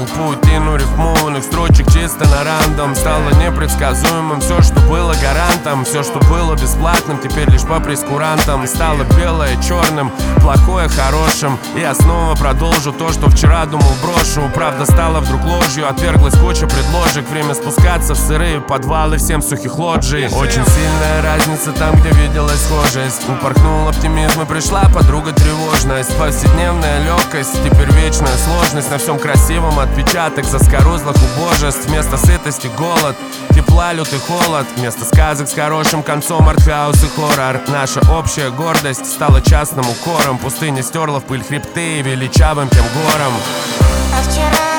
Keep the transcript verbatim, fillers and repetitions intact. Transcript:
Прошел паутину рифмованных строчек чисто на рандом. Стало непредсказуемым все, что было гарантом. Все, что было бесплатным, теперь лишь по прескурантам. Стало белое черным, плохое хорошим. И я снова продолжу то, что вчера думал брошу. Правда стала вдруг ложью, отверглась куча предложек. Время спускаться в сырые подвалы всем сухих лоджий. Очень сильная разница там, где виделась схожесть. Упорхнул оптимизм и пришла подруга тревожность. Повседневная легкость, теперь вечная сложность. На всем красивом отпечаток заскорузлых убожеств. Вместо сытости голод, тепла лютый холод. Вместо сказок с хорошим концом артхаус и хоррор. Наша общая гордость стала частным укором. Пустыня стерла в пыль хребты и величавым тем гором. А вчера